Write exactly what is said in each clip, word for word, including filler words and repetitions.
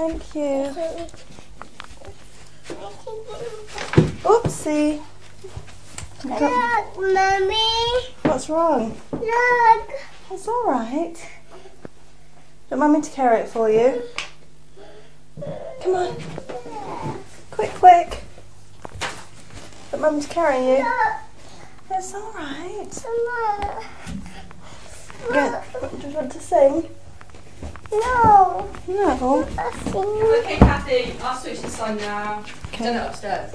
thank you. Oopsie. Look, Mummy. What's wrong? Look. It's all right. Do you want Mummy to carry it for you? Come on. Quick, quick. But Mum's carrying you. Look. It's all right. Look. Go. Do you want to sing? No. No. I sing. Okay, Kathy, I'll switch this on now. Okay. Done it upstairs.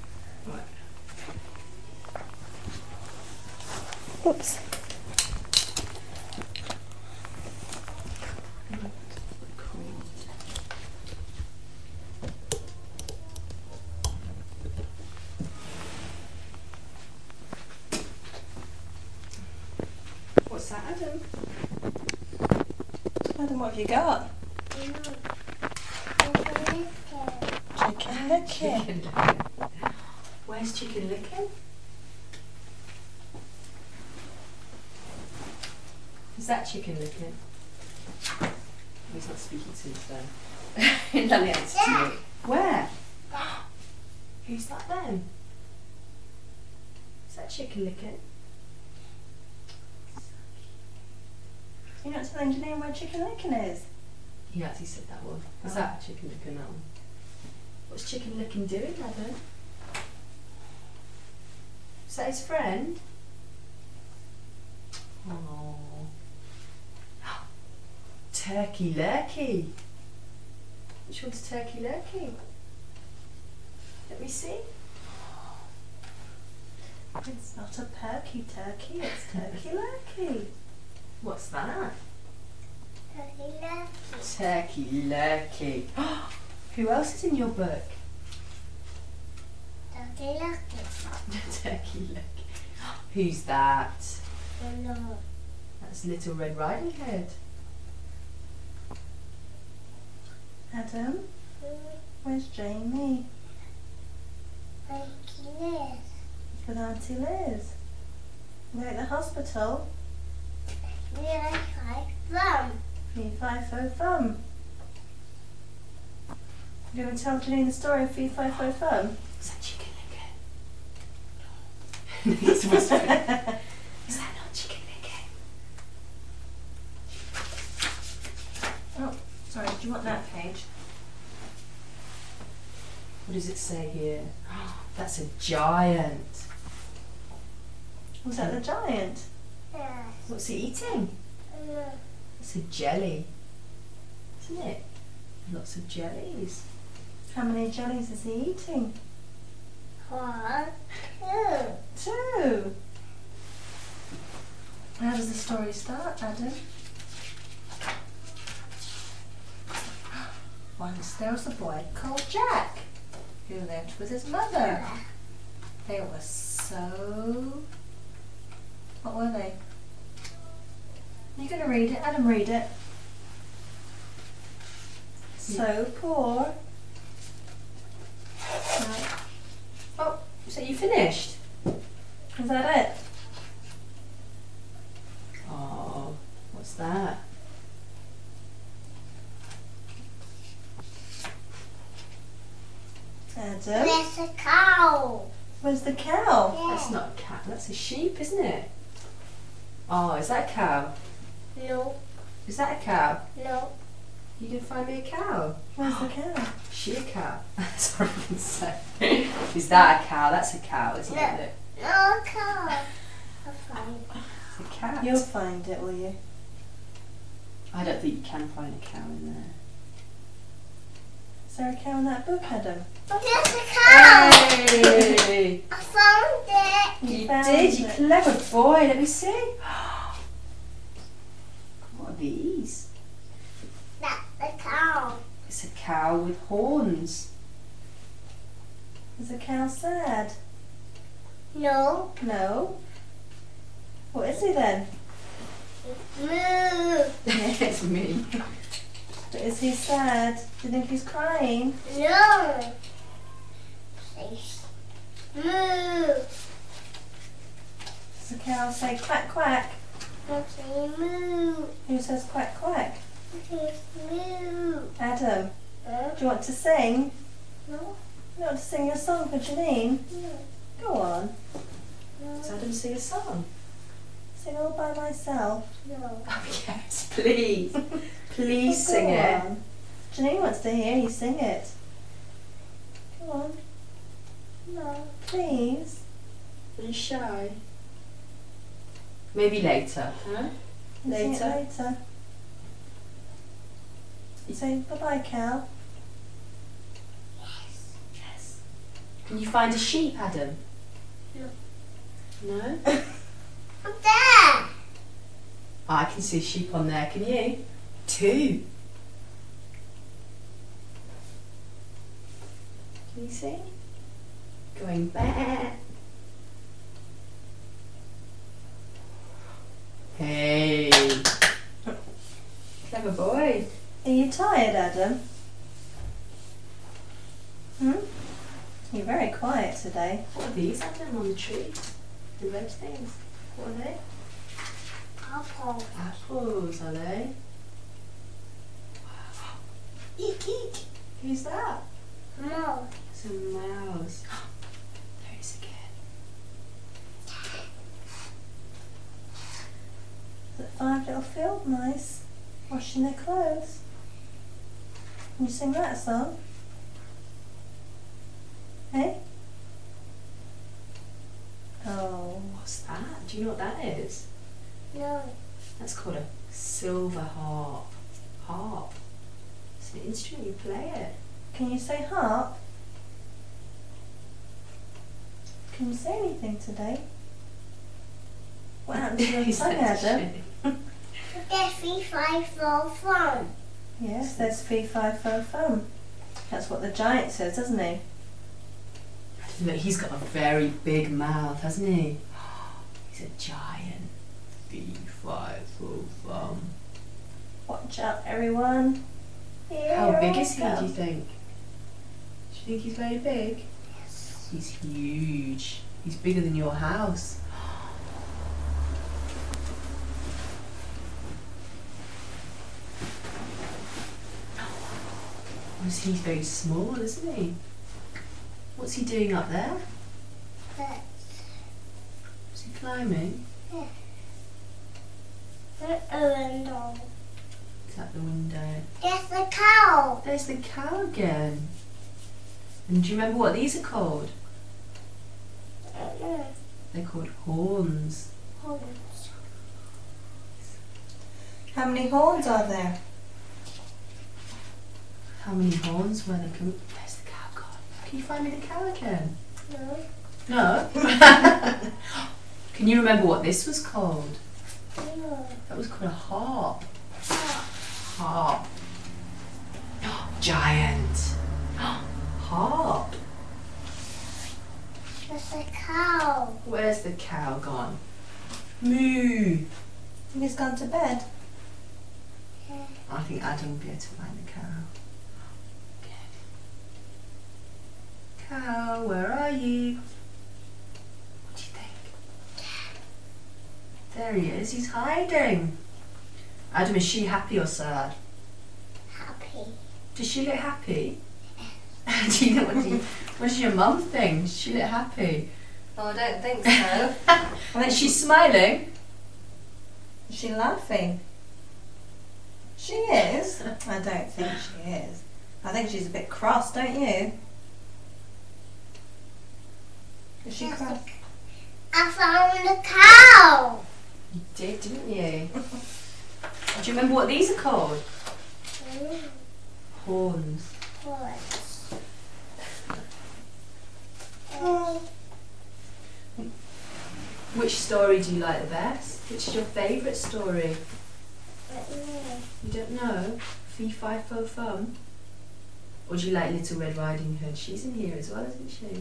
Oops. What's that, Adam? Adam, what have you got? Chicken licking. Chicken. Where's chicken licking? Is that chicken licking? He's not speaking to me today. Let me answer to you. Where? Who's that then? Is that chicken licking? You're not telling Janine where chicken licking is? He actually said that one. Is Oh. that chicken licking, that one? What's chicken licking doing, Adam? Is that his friend? Oh. Turkey lurkey. Which one's turkey lurkey? Let me see. It's not a perky turkey, it's turkey lurkey. What's that? Turkey lurkey. Turkey lurkey. Who else is in your book? Turkey lurkey. Turkey lurkey. Who's that? No. That's Little Red Riding Hood. Adam, where's Jamie? Turkey Liz. With Auntie Liz. They're at the hospital. Yeah, I thumb. Fee Fi Fo Fum. You going to tell Janine the story of Fee Fi Fo Fum? Is that chicken licking? It's whispering. Is that not chicken licking? Oh, sorry, do you want that page? What does it say here? That's a giant. Was that the giant? Yes. What's he eating? No. It's a jelly, isn't it? Lots of jellies. How many jellies is he eating? One, two. Two. How does the story start, Adam? Once there was a boy called Jack who lived with his mother. They were so... What were they? You're going to read it? Adam, read it. So poor. Right. Oh, so you finished? Is that it? Oh, what's that? Adam, There's a cow. where's the cow? That's not a cat, that's a sheep, isn't it? Oh, is that a cow? No, Is that a cow? no. You can find me a cow. Where's the cow? Is she a cow? Sorry, I didn't say. Is that a cow? That's a cow, isn't No. it? No cow. I'll find it. It's a cat. You'll find it, will you? I don't think you can find a cow in there. Is there a cow in that book, Adam? Oh, there's a cow. Hey! I found it. You found did, you it. clever boy. Let me see. What are these? That's the cow. It's a cow with horns. Is the cow sad? No. No. What is he then? Moo. It's me. But is he sad? Do you think he's crying? No. Say moo. Does the cow say quack quack? Don't say moo. Who says quack quack? Say moo. Adam, Huh? Do you want to sing? No. You want to sing your song for Janine? No. Go on. Does Adam sing a song? Sing all by myself. No. Oh yes, please. Please Go sing it. on. Janine wants to hear you sing it. Come on, No. please. Are you shy? Maybe later, huh? Sing it Later. later. Say bye-bye, Cal. Yes. Can you find a sheep, Adam? No. No? Up there. Oh, I can see a sheep on there, can you? Two. Can you see? Going back. Hey. Clever boy. Are you tired, Adam? Hmm? You're very quiet today. What are these, Adam, on the tree? The red things. What are they? Apple. Apples, are they? Wow. Eek, eek. Who's that? No. It's a mouse. There it is again. Is it Five Little Field Mice washing their clothes? Can you sing that song? Hey? Oh, What's that? Do you know what that is? No. That's called a silver harp. Harp. It's an instrument, you play it. can you say harp? Can you say anything today? What happened to your He's tongue, such a Adam? shame. Get three, five, four, fun. Yes, there's fee, fi, fo, fum. That's what the giant says, doesn't he? Look, he's got a very big mouth, hasn't he? He's a giant. Fee, fi, fo, fum. Watch out, everyone. Here How big I is he, come. do you think? Do you think he's very big? Yes. He's huge. He's bigger than your house. Whereas he's very small, isn't he? What's he doing up there? That's Is he climbing? the window. Is that the window? There's the cow. There's the cow again. And do you remember what these are called? Mm-mm. They're called horns. Horns. How many horns are there? How many horns were there? Can, there's the cow gone. Can you find me the cow again? No. No? Can you remember what this was called? No. That was called a harp. Harp. Giant. Harp. There's a cow. Where's the cow gone? Moo. He's gone to bed. I think Adam will be able to find the cow. Good. Cow, where are you? What do you think? There he is. He's hiding. Adam, is she happy or sad? Happy. Does she look happy? Do you know what, do you, what does your mum think? Does she look happy? Oh, I don't think so. I think she's smiling. Is she laughing? She is. I don't think she is. I think she's a bit cross, don't you? Is she Yes. cross? I found the cow. You did, didn't you? Do you remember what these are called? Mm. Horns. Horse. Oh. Which story do you like the best? Which is your favourite story? Mm. You don't know? Fee, fi, fo, fum? Or do you like Little Red Riding Hood? She's in here as well, isn't she?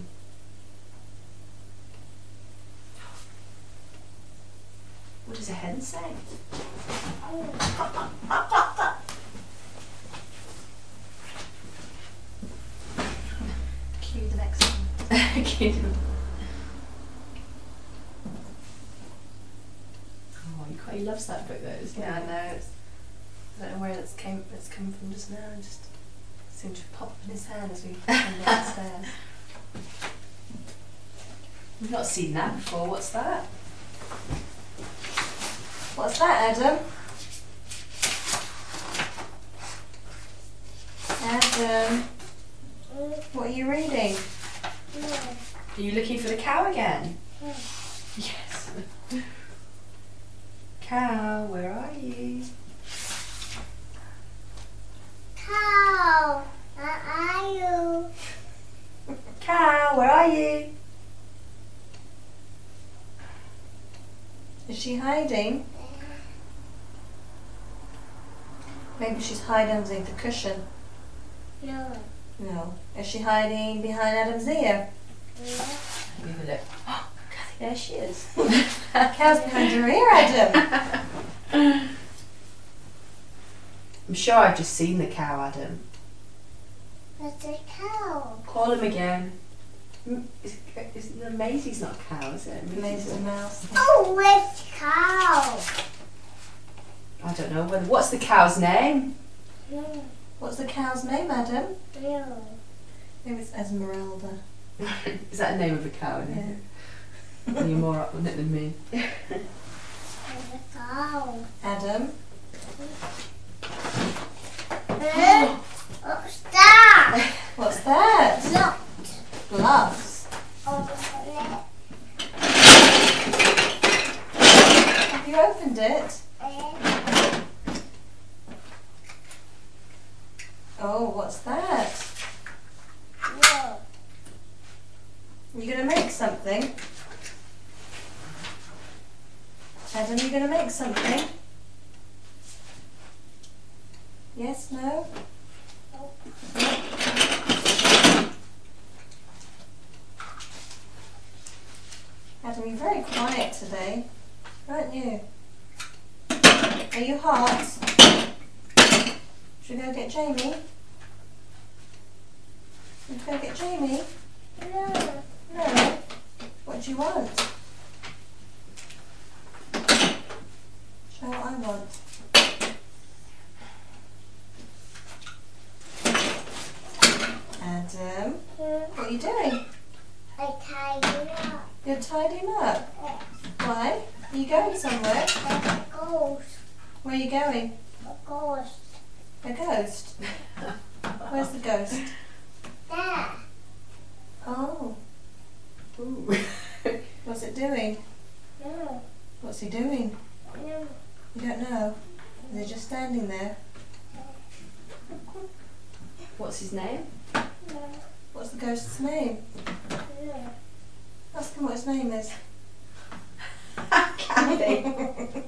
What does a hen say? Cue the next one. Okay. Oh, he quite he loves that book though, doesn't he? Yeah, I know. It's, I don't know where it's came. It's come from just now. I just Seemed to pop in his hand as we come downstairs. We've not seen that before. What's that? What's that, Adam? Adam, what are you reading? Are you looking for the cow again? Yes. Cow, where are you? Cow, where are you? Cow, where are you? Is she hiding? Maybe she's hiding underneath the cushion. No. No. Is she hiding behind Adam's ear? Yeah. Give a look. Oh, Kathy, there she is. Cow's behind your ear, Adam. I'm sure I've just seen the cow, Adam. That's a cow. Call him again. Mm, Is, is, no, Maisie's not a cow, is it? Maisie's a mouse. Oh, which cow? I don't know. Whether, what's the cow's name? No. What's the cow's name, Adam? No. Maybe it's Esmeralda. Is that the name of a cow? Isn't it? You're more up on it than me. There's a cow. Adam. Eh? What's that? What's that? Look. Gloves. Oh, Have you opened it? eh? Oh, what's that? No. You gonna make something? Adam, you gonna make something? Yes, no? Adam, you're very quiet today, aren't you? Are you hot? Should we go get Jamie? Should we go get Jamie? No. No. What do you want? Show what I want. Adam, what are you doing? I tied it up. You're tidying up. Yes. Why? Are you going somewhere? A ghost. Where are you going? A ghost. A ghost? Where's the ghost? There. Oh, Ooh. what's it doing? No. What's he doing? No. You don't know? Is he just standing there? What's his name? No. What's the ghost's name? No. Ask him what his name is. Kathy.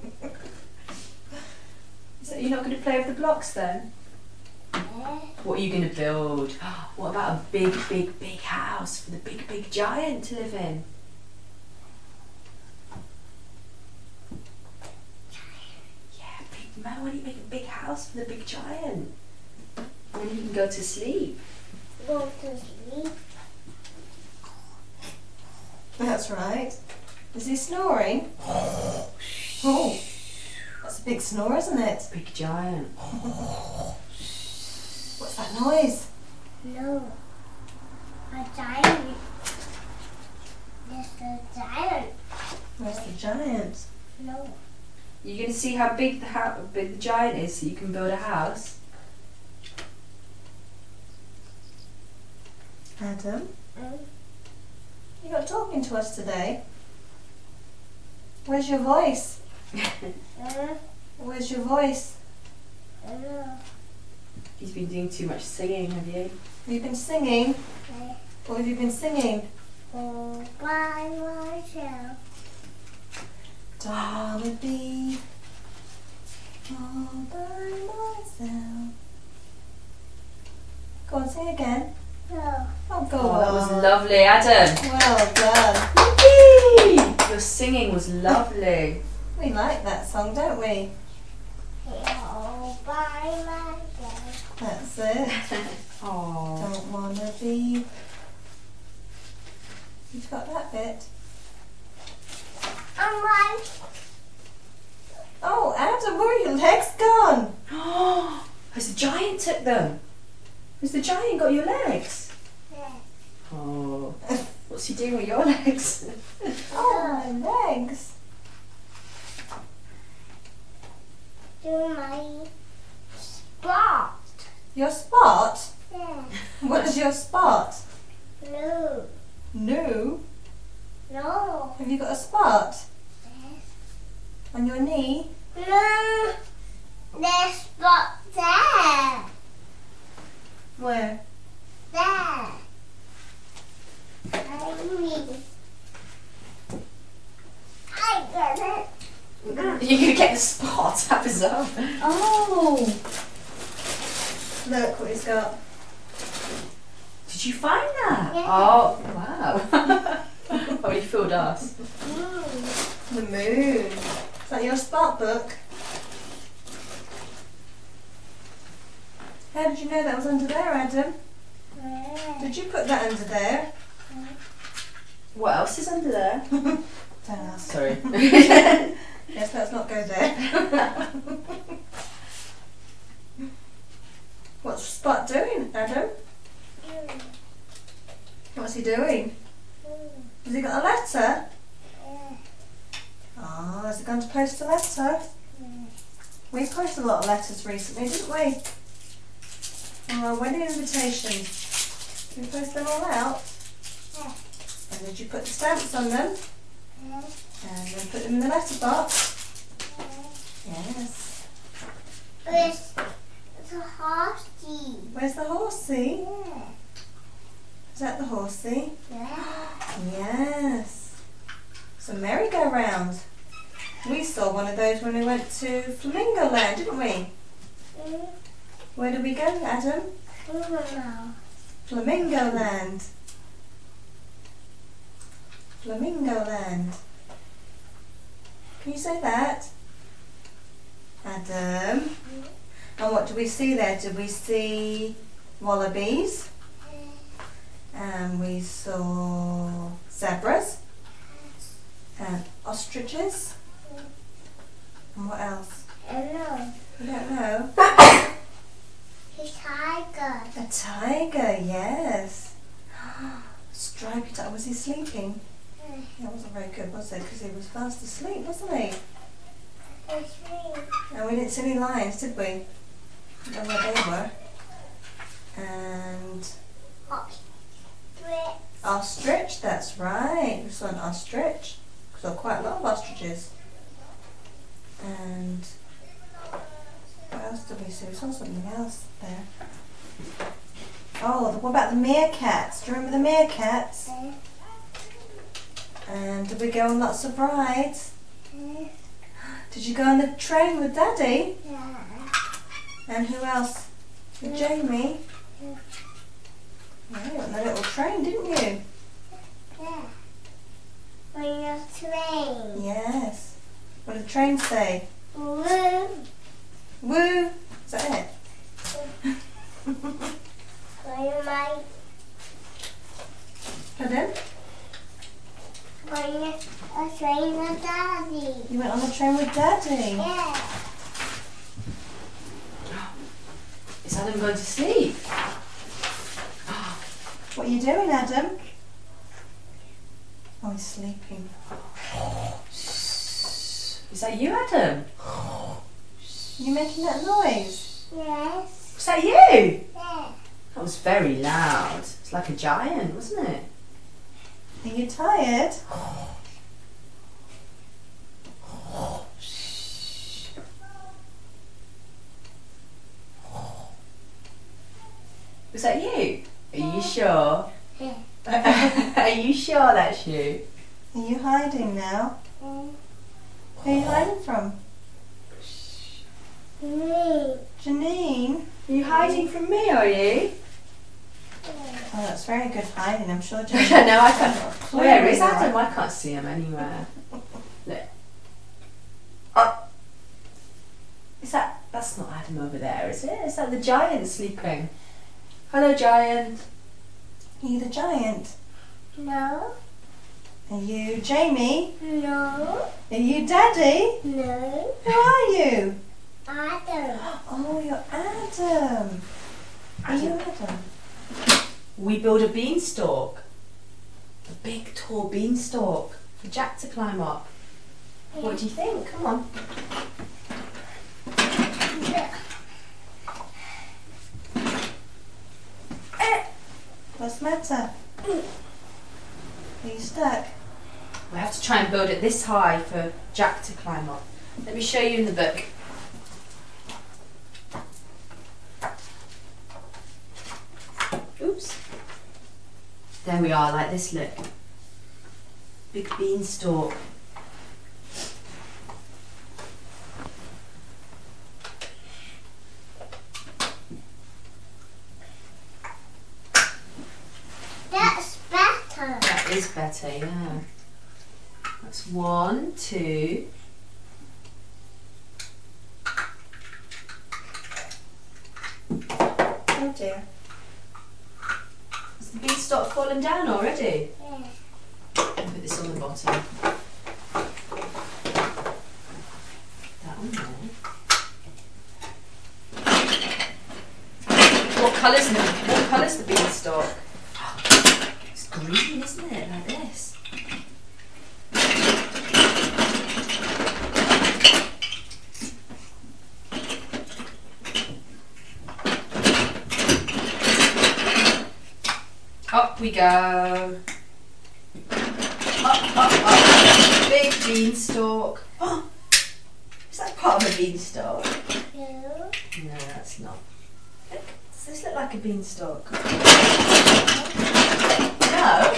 So you're not going to play with the blocks then? Eh? What are you going to build? What about a big, big, big house for the big, big giant to live in? Yeah, big man. Why don't you make a big house for the big giant? And then he can go to sleep. Go to sleep. That's right. Is he snoring? Oh, that's a big snore, isn't it? Big giant. What's that noise? No. A giant. There's a giant. Where's the giant? No. You're going to see how big the how big the giant is, so you can build a house. Adam, Mm. you're not talking to us today. Where's your voice? Uh, Where's your voice? uh, He's been doing too much singing, have you? Have you been singing? uh, What have you been singing? all by myself. Don't wanna be all by myself. Go on, sing again. No. Oh, go Oh, that was on. lovely, Adam. Well done. Yippee! Your singing was lovely. We like that song, don't we? All by myself. That's it. Oh. Don't wanna be. You've got that bit. I'm right. Oh, Adam, where are your legs gone? Has the giant took them? Has the giant got your legs? Yeah. Oh, what's he doing with your legs? Oh, my legs. Do my spot. Your spot? Yeah. What is your spot? No. No. No. Have you got a spot? Yes. On your knee? No. There's spot there. Where? There. I need. I got it. You're going to get the spot, how bizarre. Oh! Look what he's got. Did you find that? Yeah. Oh, wow. Oh, he fooled us. Mm. The moon. Is that your spot book? How did you know that was under there, Adam? Yeah. Did you put that under there? What else is under there? Don't ask. Sorry. Yes, let's not go there. What's Spot doing, Adam? Mm. What's he doing? Mm. Has he got a letter? Yeah. Oh, is he going to post a letter? Mm. We posted a lot of letters recently, didn't we? On our wedding invitation. Did we post them all out? Yeah. And did you put the stamps on them? Yeah. And then put them in the letterbox? Yeah. Yes. Where's the horsey? Where's the horsey? Yeah. Is that the horsey? Yeah. Yes. It's a merry-go-round. We saw one of those when we went to Flamingo Land, didn't we? Mm. Where did we go, Adam? Mm. Flamingo Land. Flamingo Land. Can you say that? Adam. And what did we see there? Did we see wallabies? And we saw zebras and ostriches. And what else? Hello. I don't know. The tiger. A tiger, yes. Stripey tiger. Was he sleeping? That wasn't very good, was it? Because he was fast asleep, wasn't he? It's me. And we didn't see any lions, did we? I don't know where they were. And Ostrich. ostrich, that's right. We saw an ostrich. We saw quite a lot of ostriches. And what else did we see? We saw something else there. Oh, what about the meerkats? Do you remember the meerkats? Yeah. And did we go on lots of rides? Yeah. Did you go on the train with Daddy? Yeah. And who else? With Jamie? Yeah. Yeah, you went on the little train, didn't you? Yeah. On your train. Yes. What did the train say? Woo. Woo! Is that it? On my. Pardon? On your a train with Daddy. You went on the train with Daddy? Yeah. Is Adam going to sleep? What are you doing, Adam? Oh, he's sleeping. Is that you, Adam? You making that noise? Yes. Was that you? Yeah. That was very loud. It's like a giant, wasn't it? Are you tired? Was that you? Are you sure? Yeah. Are you sure that's you? Are you hiding now? Mm. Who are you hiding from? Me. Janine? Are you hiding from me, are you? Oh, that's very good hiding. I'm sure No, Janine. I can't. Where is you are. Adam? I can't see him anywhere. Look. Oh. Is that, that's not Adam over there, is it? Is that the giant sleeping? Hello, giant. Are you the giant? No. Are you Jamie? No. Are you Daddy? No. Who are you? Adam. Oh, you're Adam. Are you Adam? We build a beanstalk. A big tall beanstalk for Jack to climb up. What do you think? Come on. What's the matter? Are you stuck? We have to try and build it this high for Jack to climb up. Let me show you in the book. Oops. There we are, like this, look. Big beanstalk. That's better. That is better, yeah. That's one, two. Oh dear. Has the beanstalk fallen down already? Yeah. I'll put this on the bottom. That on there. What colour's the what colour's the beanstalk? It's green, isn't it? Like this. Up we go. Up, up, up. Big beanstalk. Oh, is that part of a beanstalk? No. No, that's not. Look, does this look like a beanstalk? No.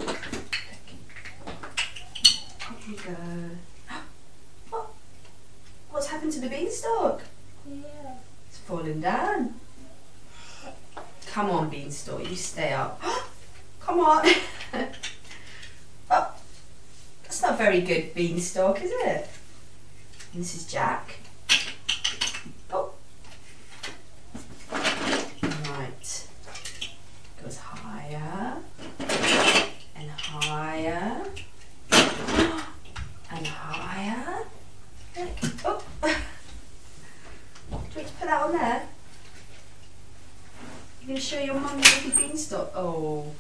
Up we go. Oh, what's happened to the beanstalk? Yeah. It's fallen down. Come on, beanstalk, you stay up. Come on. Oh, that's not very good, beanstalk, is it? And this is Jack. Oh. Right. Goes higher and higher and higher. Look. Oh. Do you want to put that on there? You going to show your mum the little beanstalk? Oh.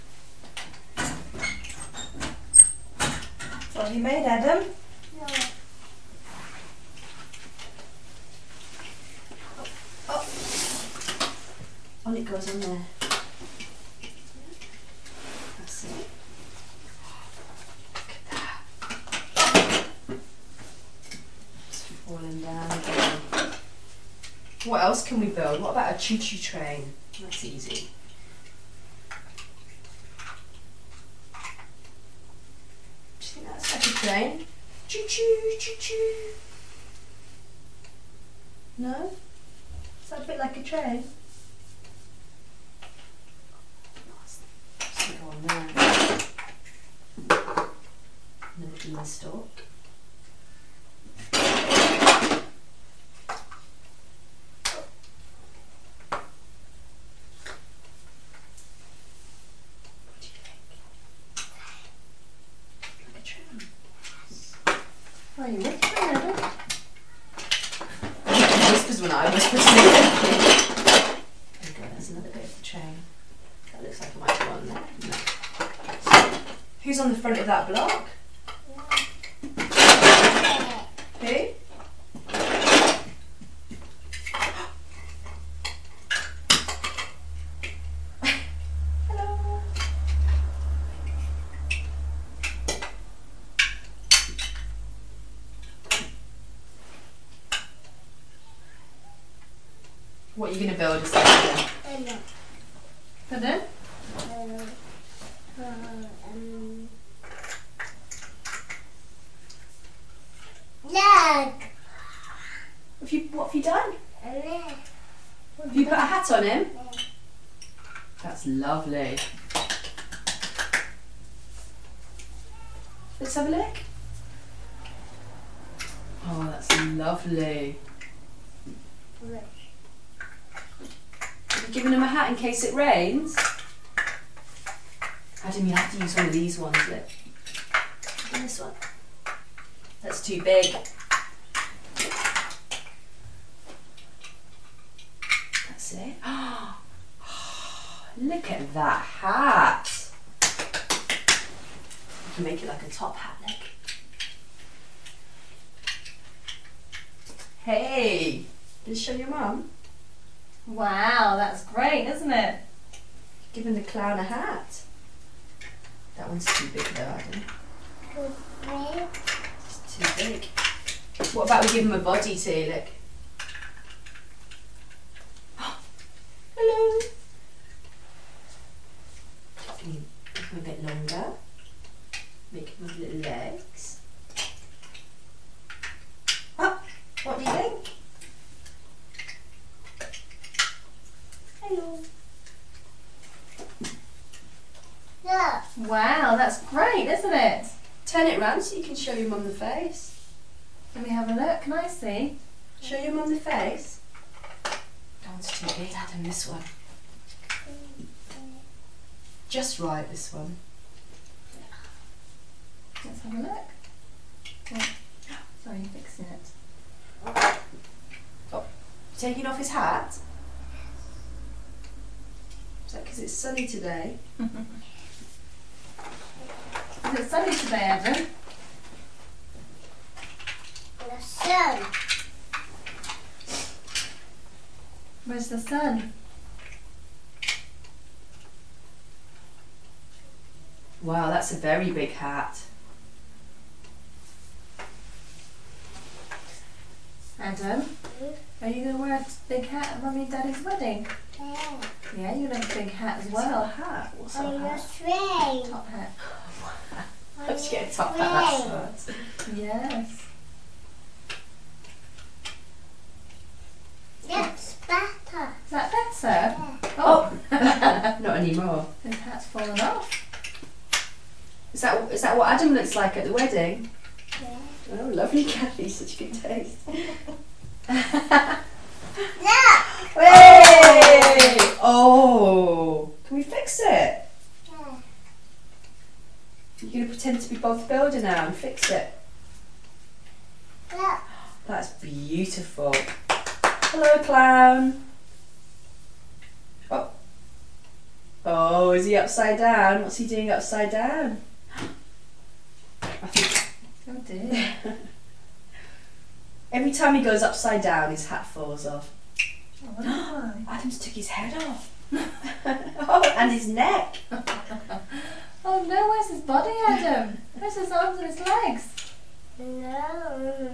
What have you made, Adam? No. Oh. On it goes on there. That's it. Look at that. It's falling down again. What else can we build? What about a choo-choo train? That's easy. Do you think that's like a train? Choo-choo, choo-choo. No? Is that a bit like a train? Just go on there. Another beanstalk. Are you whispering, Adam? He whispers when I whisper to me. There we go, there's another bit of the train. That looks like it might go on there. No. Who's on the front of that block? Who? Hello. What are you going to build? Is that No. Pardon? Uh, uh, um. Look. Have you, what have you done? Look. Have you put a hat on him? That's lovely. Let's have a look. Oh, that's lovely. Look. Have you given him a hat in case it rains? Adam, you have to use one of these ones, look. And this one. That's too big. That's it. Look at that hat. You can make it like a top hat, look. Hey, did you show your mum? Wow, that's great, isn't it? Giving the clown a hat. That one's too big though, Adam. It's too big. What about we give him a body too, look. Hello. Can you make him a bit longer? Make him with little legs. Oh, what do you think? Hello. Look. Wow, that's great, isn't it? Turn it round so you can show your mum the face. Let me have a look. Can I see? Show your mum the face. That one's too big, Adam, this one. Just right, this one. Let's have a look. Oh, sorry, you're fixing it. Oh, taking off his hat? Is that because it's sunny today? Is it sunny today, Adam? The sun. Where's the sun? Wow, that's a very big hat. Adam, are you going to wear a big hat at Mummy and Daddy's wedding? Yeah. Yeah, you're going to have a big hat as What's well. a hat? What's a On your hat? train. Top hat. Let's get a top hat, that's smart. Yes. That's better. Is that better? Oh, Oh! not anymore. His hat's fallen off. Is that is that what Adam looks like at the wedding? Yeah. Oh, lovely, Kathy, such good taste. Look. Hey! Oh, can we fix it? Yeah. You're going to pretend to be Bob the Builder now and fix it. Look. That's beautiful. Hello, clown. Oh. Oh, is he upside down? What's he doing upside down? I think Oh dear. every time he goes upside down, his hat falls off. I wonder why. Adam's took his head off. Oh, and his neck. Oh no, where's his body, Adam? Where's his arms and his legs? No.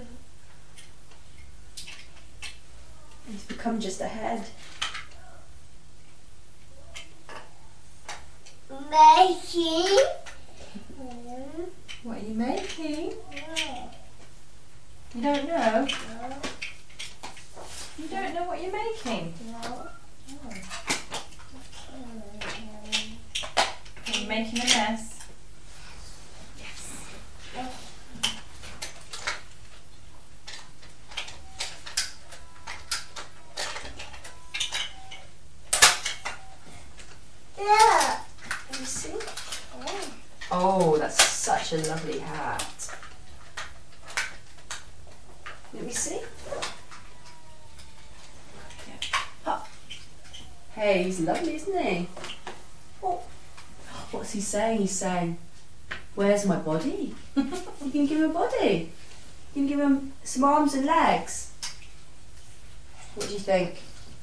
He's become just a head. Making. What are you making? No. You don't know? No. You don't know what you're making? No. Oh. Are you making a mess? Look. Let me see. Oh, that's such a lovely hat. Let me see. Oh. Hey, he's lovely, isn't he? Oh. What's he saying? He's saying, where's my body? You can give him a body. You can give him some arms and legs. What do you think?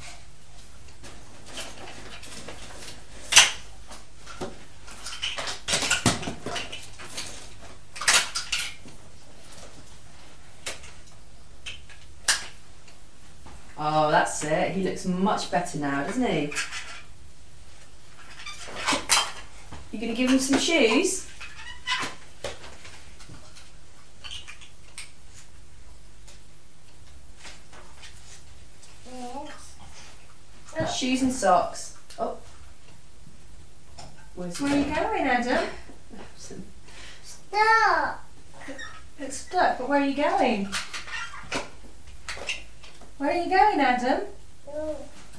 Oh, that's it. He looks much better now, doesn't he? You gonna give him some shoes? Yes. Shoes and socks. Oh. Where's Where are you going, Adam? Some- Stop. It's stuck, but where are you going? Where are you going, Adam? No.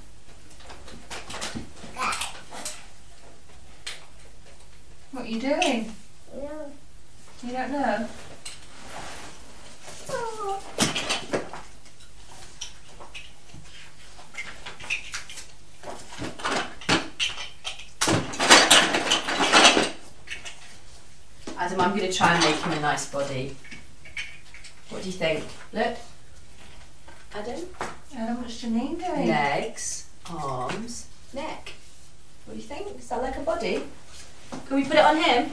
What are you doing? No. You don't know? Oh. Adam, I'm going to try and make him a nice body. What do you think? Look. Adam? Adam, what's Janine doing? Legs, arms, neck. What do you think? Is that like a body? Can we put it on him?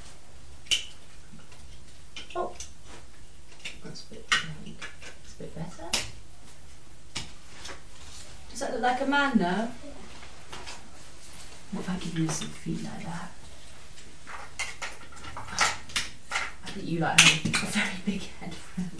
Oh. That's a bit, that's a bit better. Does that look like a man now? What if I give you some feet like that? I think you like having a very big head, friend.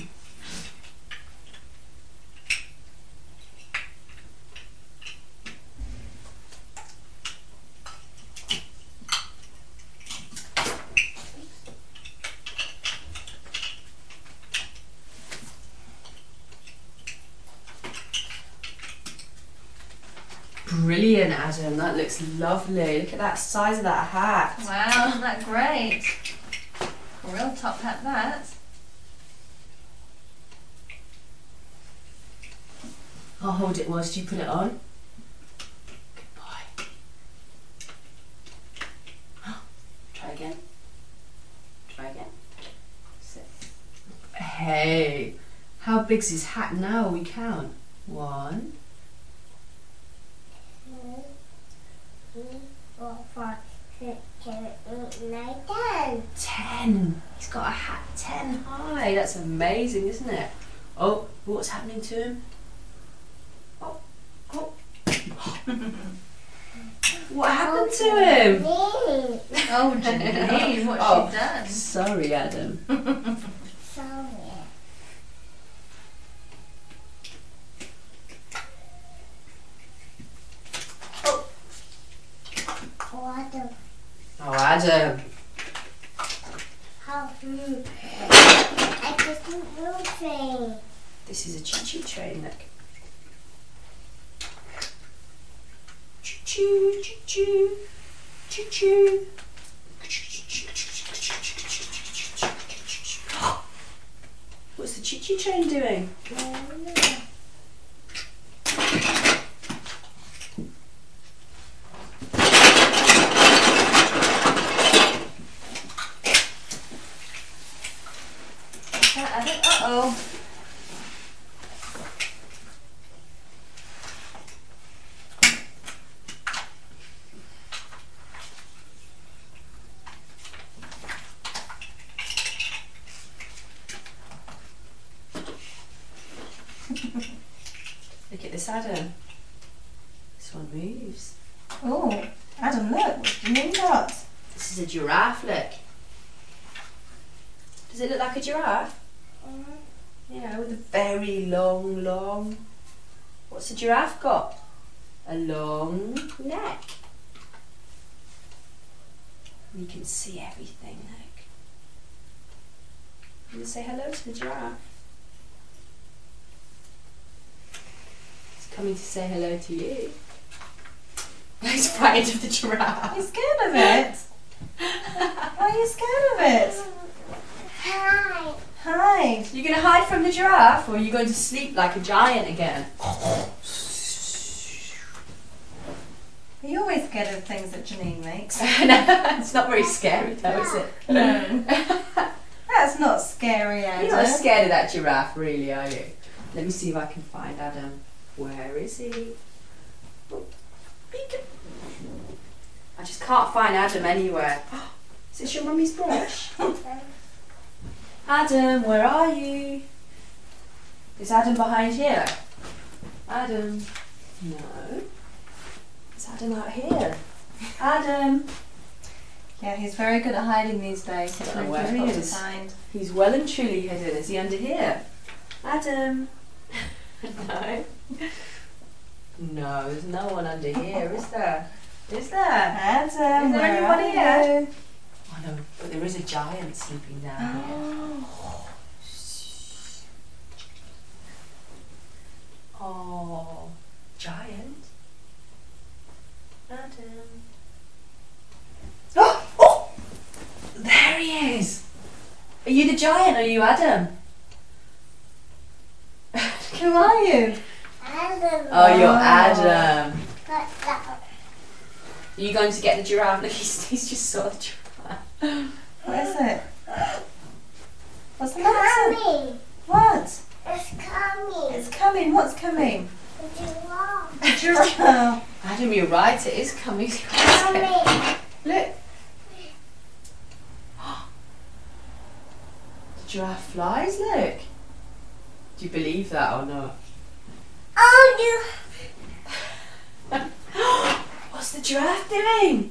Brilliant, Adam. That looks lovely. Look at that size of that hat. Wow, isn't that great? A real top hat, that. I'll hold it whilst you put it on. Good boy. Try again. Try again. Sit. Hey, how big's his hat now? We count. One. Three, four, five, six, seven, eight, nine, ten. Ten. He's got a hat ten high. That's amazing, isn't it? Oh, what's happening to him? Oh, oh. What happened to him? Me. Oh, Janine, what's Oh, she done? Sorry, Adam. Sorry. Water. Oh, Adam. How hmm. I just moving. This is a choo-choo train, look. Choo-choo, choo-choo, choo-choo. What's the choo-choo train doing? Uh-oh. Look at this, Adam. This one moves. Oh, Adam, look, what's Janine got? This is a giraffe, look. Does it look like a giraffe? Yeah, with a very long, long... What's a giraffe got? A long neck. You can see everything, look. You can say hello to the giraffe. It's coming to say hello to you. He's frightened of the giraffe. Are you scared of it? Are you scared of it? Hi. Hi. You're going to hide from the giraffe, or are you going to sleep like a giant again? Are you always scared of things that Janine makes? No, it's not very scary though, is it? No. That's not scary, Adam. You're not scared of that giraffe, really, are you? Let me see if I can find Adam. Where is he? Oh, beacon. I just can't find Adam anywhere. Is this your mummy's brush? Adam, where are you? Is Adam behind here? Adam. No. Is Adam out here? Adam. Yeah, he's very good at hiding these days. He's Don't very know where he difficult to is. find. He's well and truly hidden. Is he under here? Adam. No. No, there's no one under here, is there? Is there? Adam, Is there where anyone are here? you? Oh no, but there is a giant sleeping down here. Oh, giant. Adam. Oh, oh! There he is. Are you the giant or are you Adam? Who are you? Adam. Oh, you're Oh. Adam. But that. Are you going to get the giraffe? Look, he's, he's just saw the giraffe. What is it? What's the matter? Coming. What? It's coming. It's coming. What's coming? The giraffe. A giraffe. Adam, you're right. It is coming. Coming. Look. The giraffe flies. Look. Do you believe that or not? Oh, you. What's the giraffe doing?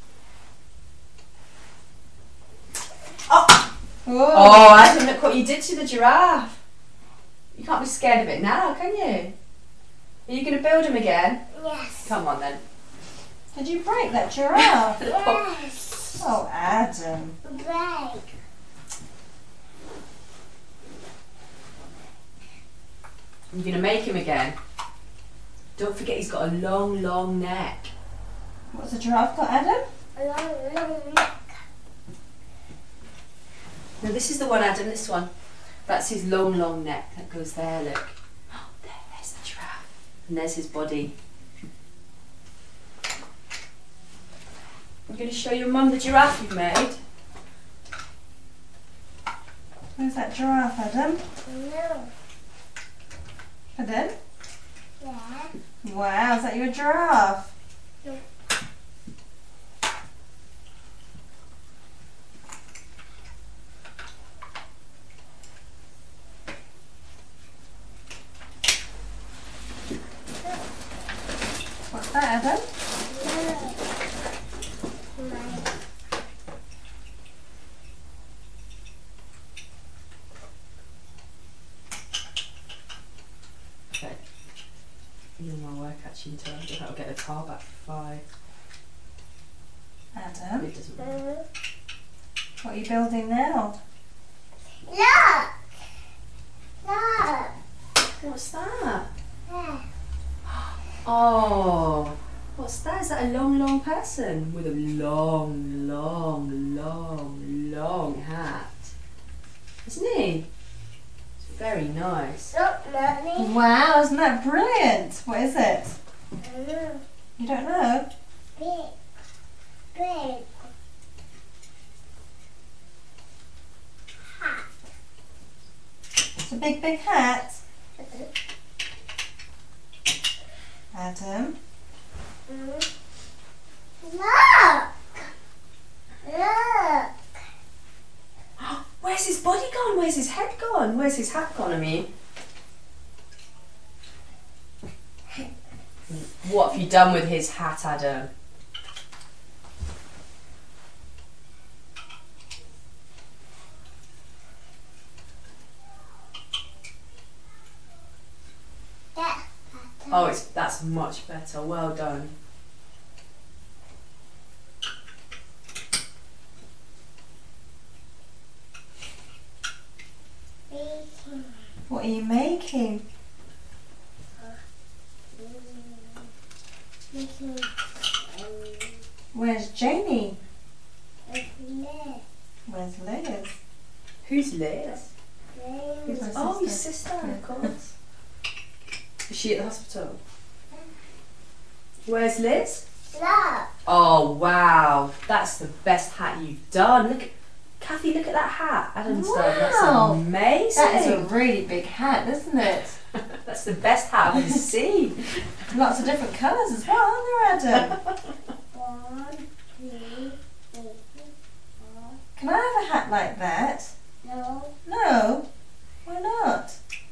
Oh. Whoa. Oh, Adam, look what you did to the giraffe. You can't be scared of it now, can you? Are you going to build him again? Yes. Come on then. Did you break that giraffe? Yes. Oh, Adam. Break. You're going to make him again. Don't forget he's got a long, long neck. What's the giraffe got, Adam? A long, long neck. No, this is the one, Adam, this one. That's his long, long neck that goes there, look. Oh, there, there's the giraffe. And there's his body. I'm going to show your mum the giraffe you've made. Where's that giraffe, Adam? No. Adam? Yeah. Wow, is that your giraffe? No. What's that, Adam? No. My. Okay. You know my work actually until I'll get the car back for five. Adam, It doesn't matter. Uh, what are you building now? Look. Look. What's that? Yeah. Oh, what's that? Is that a long, long person with a long, long, long, long hat? Isn't he? It's very nice. Look, Mommy. Wow, isn't that brilliant? What is it? Mm. You don't know? Big. Big. Hat. It's a big, big hat. Adam, Mm. Look. Look. Where's his body gone? Where's his head gone? Where's his hat gone, I mean? What have you done with his hat, Adam? Yeah. Oh, it's that's much better. Well done. Baking. what are you making? Making. Um, Where's Jamie? a leg. Where's Liz? Who's Liz? Who's my Oh, your sister? sister, of course. Is she at the hospital? Where's Liz? Look. Oh wow, that's the best hat you've done. Look at Kathy, look at that hat. Adam's done. That's Wow. amazing. That is a really big hat, isn't it? That's the best hat I've ever seen. Lots of different colours as well, aren't there, Adam? One, two, three, four. Can I have a hat like that? No. No. Why not?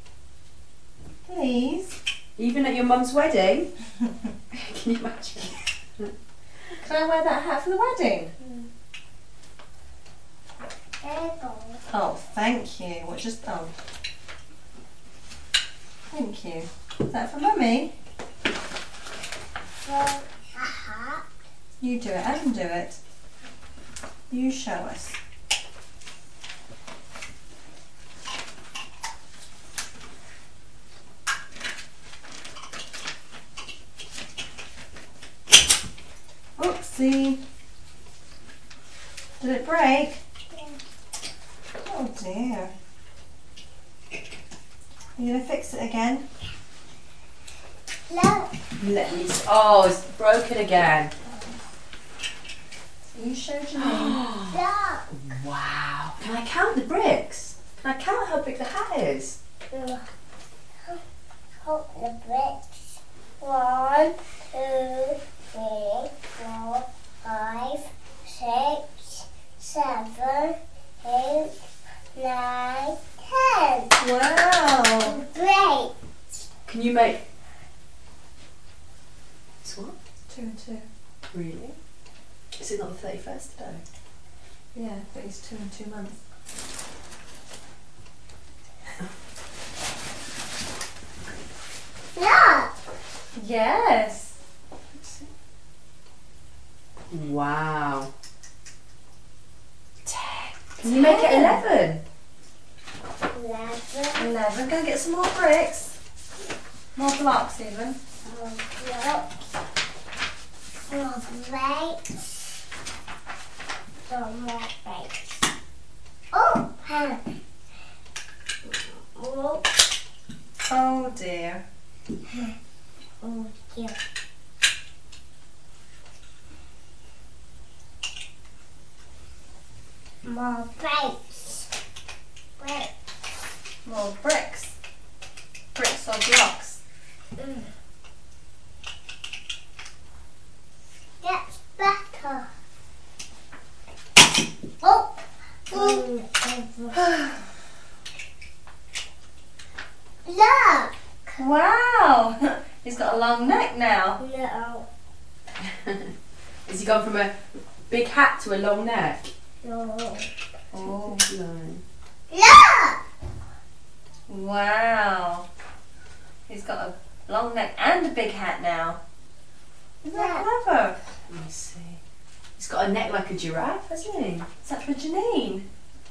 Please. Even at your mum's wedding. Can you imagine? Can I wear that hat for the wedding? There you go. Oh, thank you. What just oh. Thank you. Is that for Mummy? So, a hat. You do it. Adam, do it. You show us. Oopsie. Did it break? Oh dear. Are you going to fix it again? Look. Let me. s- Oh, it's broken again. You show Janine. Look. Wow. Can I count the bricks? Can I count how big the hat is? Hold the bricks. One, two, three, four, five, six, seven, eight, nine, ten. Wow. Great. Can you make... It's what? Two and two. Really? Is it not the thirty-first today? Yeah, but he's two and two months. Look. Yes. Wow. Ten. Can you make it eleven? Eleven. Eleven. Go get some more bricks. More blocks even. More blocks. More bricks. Some more bricks. Oh, pen. Oh, Oh dear. oh, dear. More bricks. Bricks. More bricks. Bricks or blocks. Mm. That's better. Oh. Mm. Look. Wow. He's got a long neck now. No. Has he gone from a big hat to a long neck? No. Oh. No. Look. Wow. He's got a long neck and a big hat now. Isn't that clever? Let me see. He's got a neck like a giraffe, hasn't he? Is that for Janine?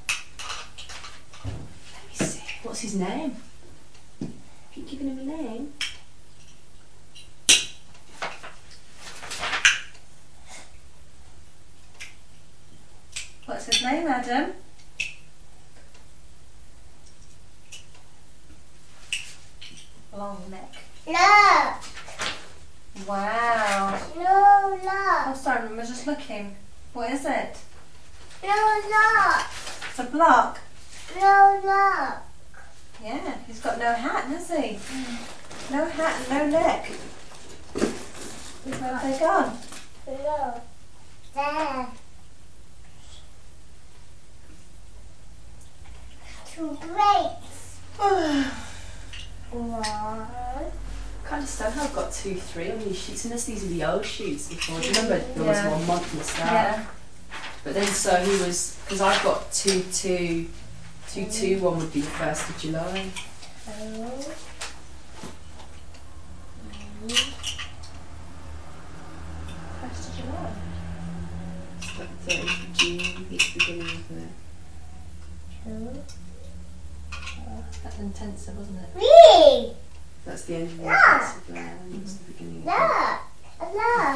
Let me see. What's his name? Keep giving him a name. What's his name, Adam? Long neck. Look. Wow. No, Oh, look. sorry, we're just looking. What is it? No, look. It's a block. No, look. Yeah, he's got no hat, has he? No hat and no neck. Where have they gone? Look. There. Two breaks. One. I can't understand how I've got two, three on these sheets, unless these are the old sheets before. Do you remember there Yeah. was one month in the start? Yeah. But then so he was, because I've got two, two, two, two, one would be the first of July. Two. First of July. So thirtieth of June is the beginning of the... Two. That's intensive, wasn't it? Three. That's the end of the Look. intensive and that's the beginning of the... Look. Look.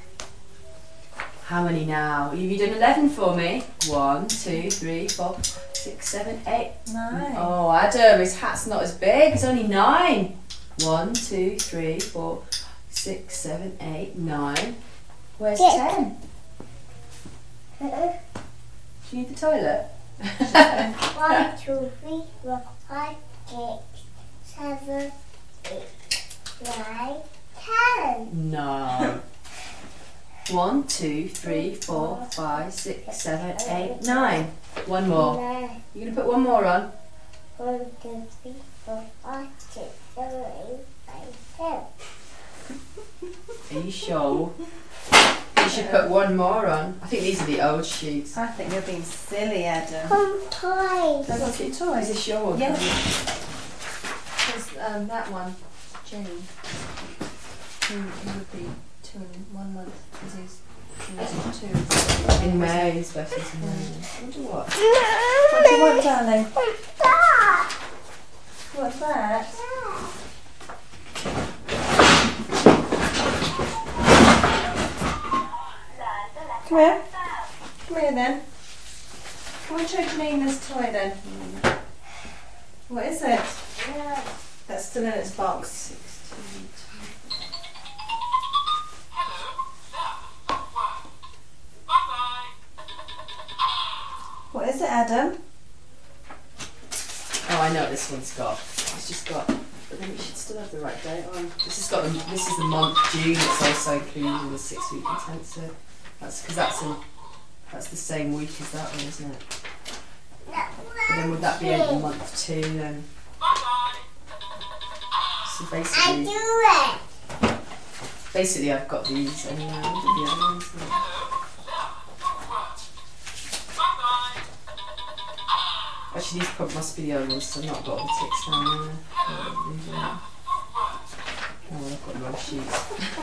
How many now? Have you done eleven for me? One, two, three, four, six, seven, eight. Nine. Oh, Adam, his hat's not as big. It's only nine. One, two, three, four, six, seven, eight, nine. Where's Six. ten? Do you need the toilet? One, two, three, four, five, six, seven, eight, nine, ten. No. One, two, three, four, five, six, seven, eight, nine. One more. Nine. You're going to put one more on? One, two, three, four, five, six, seven, eight, nine, ten. Are you sure? You should put one more on. I think these are the old sheets. I think you're being silly, Adam. Come toys. Those are two Is toys. this your one? Yeah. There's um, that one, Jenny. Who, who would be two in one month because he's he was two. In May, his birthday's in May. I wonder what. What do you want, darling? Stop. What's that? Come here. Come here then. Come and show Janine this toy then. What is it? That's still in its box. What Adam? Oh, I know what this one's got. It's just got, but then it should still have the right date on. This has got the, this is the month June. It's also included in the six-week intensive. That's because that's in, that's the same week as that one, isn't it? But then would that be over month two then? So I basically, do it. basically I've got these anyway. I did the other ones. then. Actually, these probably must be the other ones, so I've not got all the ticks down there. Oh, I've got the wrong sheets.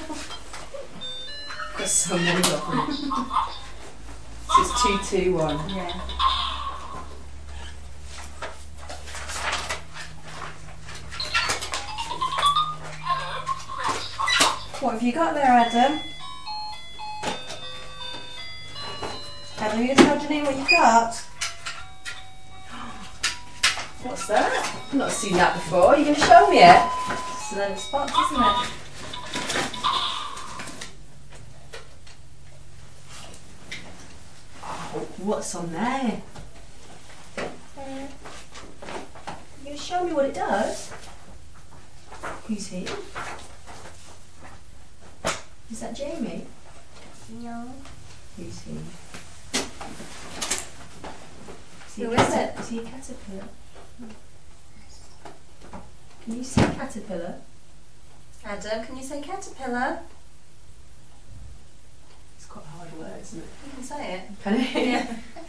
Got so many of them. So it's two, two, one. Yeah. What have you got there, Adam? Adam, you tell Janine what you've got? What's that? I've not seen that before. Are you going to show me it? It's a load of spots, isn't it? Oh, what's on there? You show me what it does? Who's he? Is that Jamie? No. Who's he? he Who a is cata- it? Is he a caterpillar? Can you see caterpillar? Adam, can you say caterpillar? It's quite a hard word, isn't it? You can say it. Can it? Yeah. A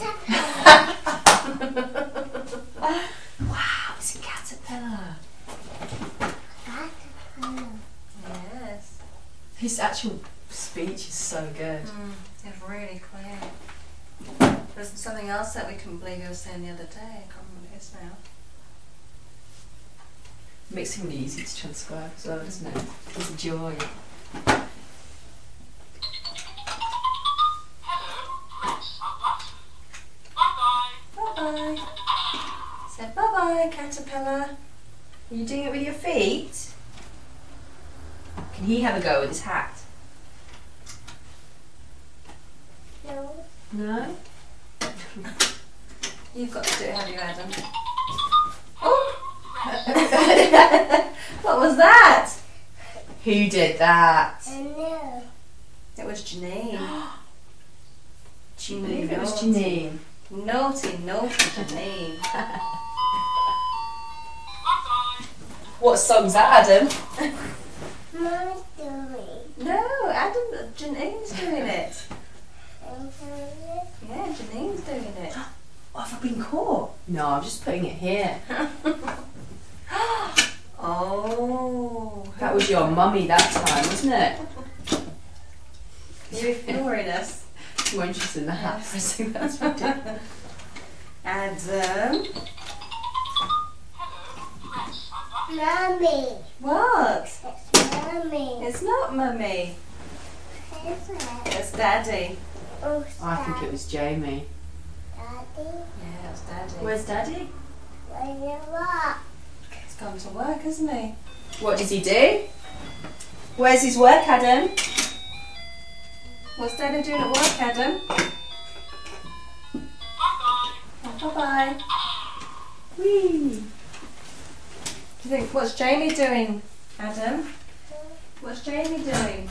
caterpillar. Wow, it's a caterpillar. Caterpillar. Yes. His actual speech is so good. Mm, it's really clear. There's something else that we couldn't believe you were saying the other day. I can't remember what it is now. Makes it really easy to transcribe as well, doesn't it? It's a joy. Bye-bye. Say bye-bye, caterpillar. Are you doing it with your feet? Can he have a go with his hat? No. No? You've got to do it, have you, Adam? Oh! What was that? Who did that? I know. It was Janine. Do you believe it was Naughty. Janine? Naughty, naughty Janine. What song's that, Adam? Mom's doing. No, Adam, Janine's doing it. I'm doing it. Yeah, Janine's doing it. Oh, have I been caught? No, I'm just putting it here. Oh. That was your mummy that time, wasn't it? You're ignoring us. You weren't just in the hat Yes. pressing that's ridiculous. Adam. Mommy. What? It's mommy. It's not Mummy. It's it. It's Daddy. Oh, I think it was Jamie. Daddy. Yeah, it's Daddy. Where's Daddy? Where you are? He's gone to work, isn't he? What does he do? Where's his work, Adam? What's Daddy doing at work, Adam? Oh, bye-bye. Whee! Do you think, what's Jamie doing, Adam? What's Jamie doing?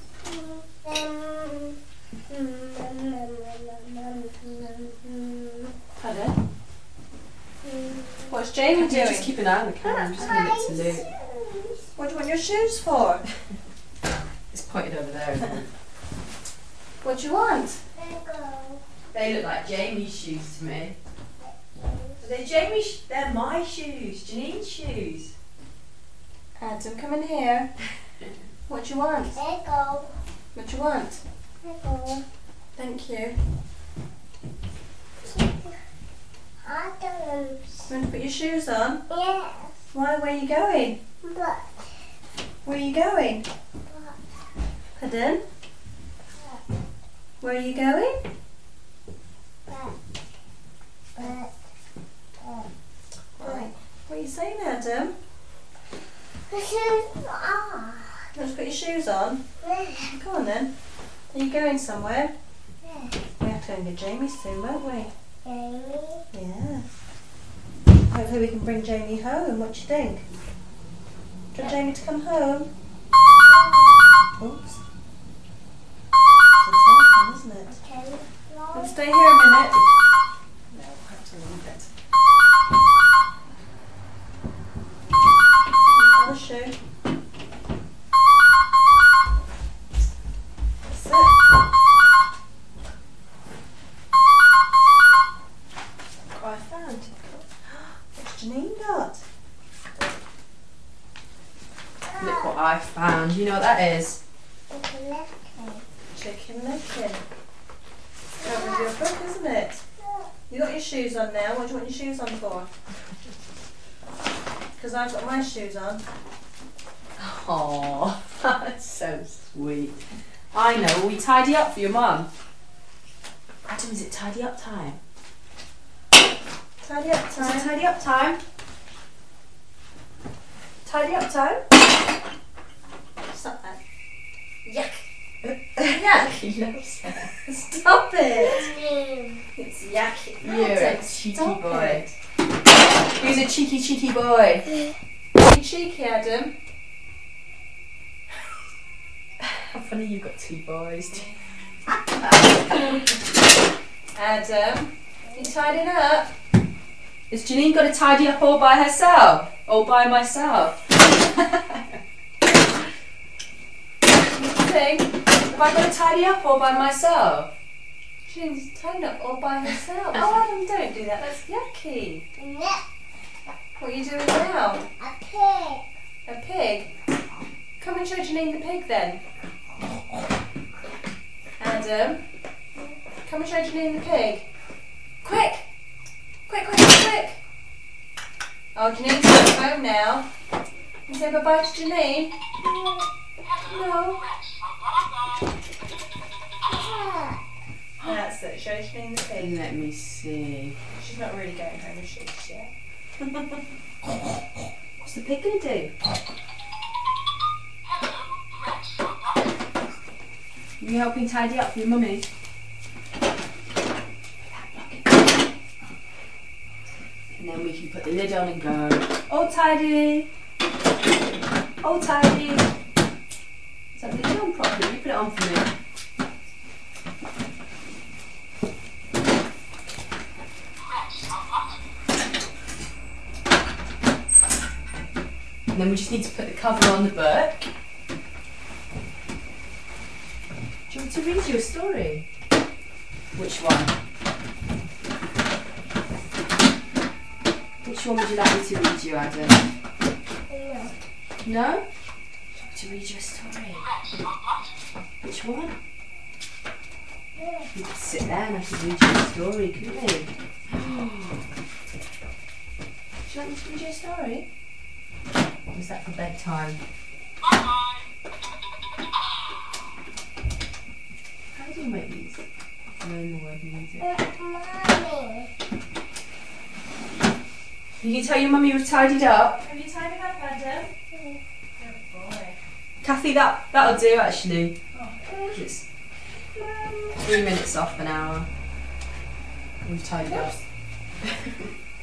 Pardon? What's Jamie Can you doing? just keep an eye on the camera? I'm just going to look to Luke. What do you want your shoes for? It's pointed over there, isn't it? What do you want? They look like Jamie's shoes to me. They're Jamie's, sh- they're my shoes, Janine's shoes. Adam, come in here. What do you want? Lego. What do you want? Lego. Thank you. Atoms. You want to put your shoes on? Yes. Why? Where are you going? But. Where are you going? Pardon? Where are you going? But. But. Right. What are you saying, Adam? Ah. You want to put your shoes on? Come on then. Are you going somewhere? We have to go and get Jamie soon, won't we? Jamie. Yeah. Hopefully we can bring Jamie home. What do you think? Do you want Jamie to come home? Oops. It's a telephone, isn't it? Can Let's stay here a minute. No, we'll have to leave it. Another shoe. That's it. What I found. What's Janine got? Look what I found. You know what that is? Chicken licking. That was your book, isn't it? You got your shoes on now. What do you want your shoes on for? Because I've got my shoes on. Oh, that's so sweet. I know. Will we tidy up for your mum? Adam, is it tidy up time? Tidy up Is it time. tidy up time? Tidy up time. Stop that. Yuck. Yuck. He loves it. Stop it. It's yucky. You're a Adam, cheeky stop boy. it. He's a cheeky, cheeky boy. You cheeky, Adam. How funny you've got two boys. Adam, you tidying up? Is Janine got to tidy up all by herself? All by myself? What do you think? Have I got to tidy up all by myself? She's tidying up all by herself. Oh, Adam, don't do that. That's yucky. What are you doing now? A pig. A pig? Come and show Janine the pig then. Adam, come and show Janine the pig. Quick! Quick, quick, quick! Oh, Janine's on the phone now. You say bye-bye to Janine? No. That's it. Show Janine the pig. Let me see. She's not really going home, is she, just yet? What's the pig going to do? You helping tidy up for your mummy? And then we can put the lid on and go, all tidy, all tidy. Is that the lid on properly? You put it on for me. And then we just need to put the cover on the book. Do you want to read you a story? Which one? Which one would you like me to read you, Adam? No? Do you want me to read you a story? Which one? You could sit there and I could read you a story, couldn't we? Would you like me to read you a story? Or is that for bedtime? How do you make these? Learn the word music. Mommy. You can tell your mummy you've tidied up. Have you tidied up, Adam? Good boy. Kathy, that, that'll do actually. Oh, It's three minutes off an hour. We've tidied up.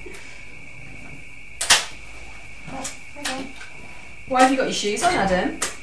hang on. Why have you got your shoes on, Adam?